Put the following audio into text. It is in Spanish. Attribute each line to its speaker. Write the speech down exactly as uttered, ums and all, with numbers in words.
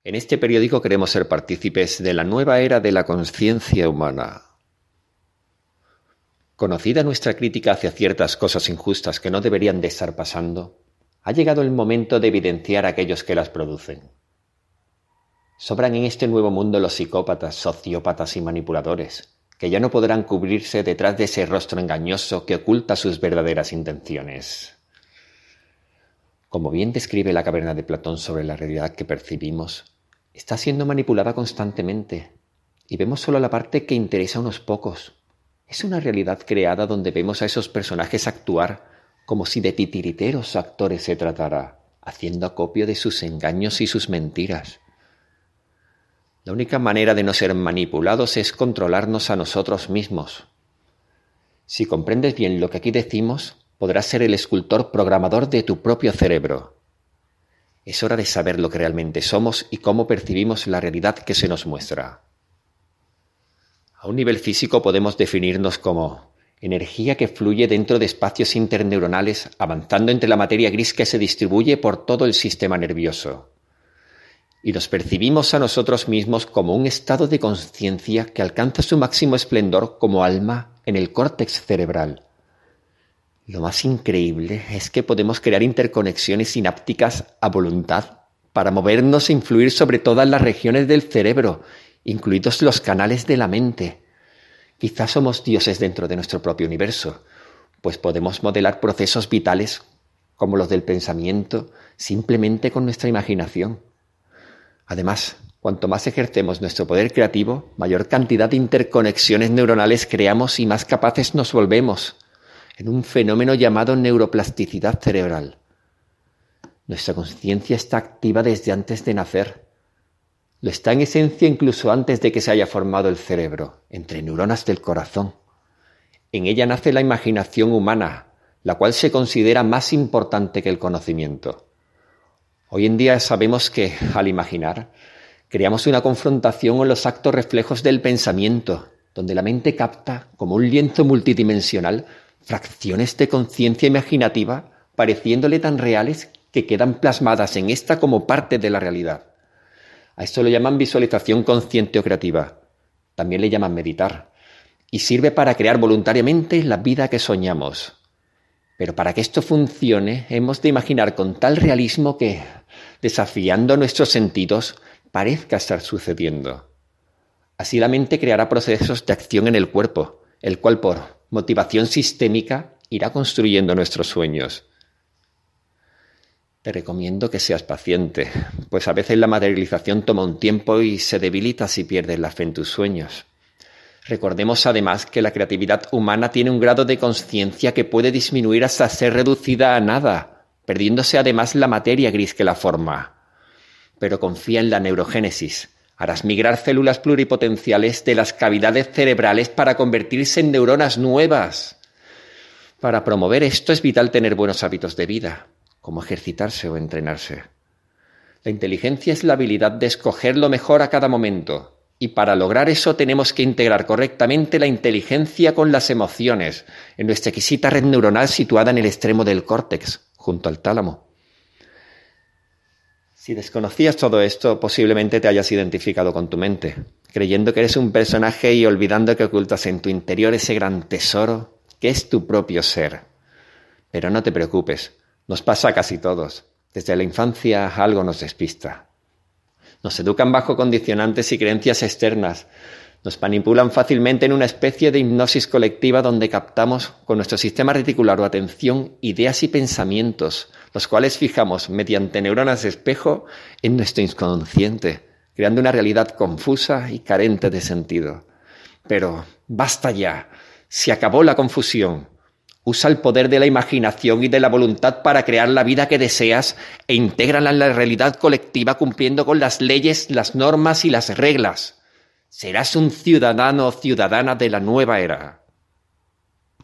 Speaker 1: En este periódico queremos ser partícipes de la nueva era de la conciencia humana. Conocida nuestra crítica hacia ciertas cosas injustas que no deberían de estar pasando, ha llegado el momento de evidenciar a aquellos que las producen. Sobran en este nuevo mundo los psicópatas, sociópatas y manipuladores, que ya no podrán cubrirse detrás de ese rostro engañoso que oculta sus verdaderas intenciones. Como bien describe la caverna de Platón sobre la realidad que percibimos, está siendo manipulada constantemente, y vemos solo la parte que interesa a unos pocos. Es una realidad creada donde vemos a esos personajes actuar como si de titiriteros actores se tratara, haciendo acopio de sus engaños y sus mentiras. La única manera de no ser manipulados es controlarnos a nosotros mismos. Si comprendes bien lo que aquí decimos, podrás ser el escultor programador de tu propio cerebro. Es hora de saber lo que realmente somos y cómo percibimos la realidad que se nos muestra. A un nivel físico podemos definirnos como energía que fluye dentro de espacios interneuronales, avanzando entre la materia gris que se distribuye por todo el sistema nervioso. Y nos percibimos a nosotros mismos como un estado de conciencia que alcanza su máximo esplendor como alma en el córtex cerebral. Lo más increíble es que podemos crear interconexiones sinápticas a voluntad para movernos e influir sobre todas las regiones del cerebro, incluidos los canales de la mente. Quizás somos dioses dentro de nuestro propio universo, pues podemos modelar procesos vitales como los del pensamiento simplemente con nuestra imaginación. Además, cuanto más ejercemos nuestro poder creativo, mayor cantidad de interconexiones neuronales creamos y más capaces nos volvemos, en un fenómeno llamado neuroplasticidad cerebral. Nuestra conciencia está activa desde antes de nacer. Lo está en esencia incluso antes de que se haya formado el cerebro, entre neuronas del corazón. En ella nace la imaginación humana, la cual se considera más importante que el conocimiento. Hoy en día sabemos que, al imaginar, creamos una confrontación con los actos reflejos del pensamiento, donde la mente capta, como un lienzo multidimensional, fracciones de conciencia imaginativa, pareciéndole tan reales que quedan plasmadas en esta como parte de la realidad. A esto lo llaman visualización consciente o creativa. También le llaman meditar. Y sirve para crear voluntariamente la vida que soñamos. Pero para que esto funcione, hemos de imaginar con tal realismo que, desafiando nuestros sentidos, parezca estar sucediendo. Así la mente creará procesos de acción en el cuerpo, el cual por motivación sistémica irá construyendo nuestros sueños. Te recomiendo que seas paciente, pues a veces la materialización toma un tiempo y se debilita si pierdes la fe en tus sueños. Recordemos además que la creatividad humana tiene un grado de conciencia que puede disminuir hasta ser reducida a nada, perdiéndose además la materia gris que la forma. Pero confía en la neurogénesis. Harás migrar células pluripotenciales de las cavidades cerebrales para convertirse en neuronas nuevas. Para promover esto es vital tener buenos hábitos de vida, como ejercitarse o entrenarse. La inteligencia es la habilidad de escoger lo mejor a cada momento. Y para lograr eso tenemos que integrar correctamente la inteligencia con las emociones en nuestra exquisita red neuronal situada en el extremo del córtex, junto al tálamo. Si desconocías todo esto, posiblemente te hayas identificado con tu mente, creyendo que eres un personaje y olvidando que ocultas en tu interior ese gran tesoro que es tu propio ser. Pero no te preocupes, nos pasa a casi todos. Desde la infancia algo nos despista. Nos educan bajo condicionantes y creencias externas. Nos manipulan fácilmente en una especie de hipnosis colectiva donde captamos con nuestro sistema reticular o atención ideas y pensamientos, los cuales fijamos mediante neuronas de espejo en nuestro inconsciente, creando una realidad confusa y carente de sentido. Pero basta ya, se acabó la confusión. Usa el poder de la imaginación y de la voluntad para crear la vida que deseas e intégrala en la realidad colectiva cumpliendo con las leyes, las normas y las reglas. Serás un ciudadano o ciudadana de la nueva era.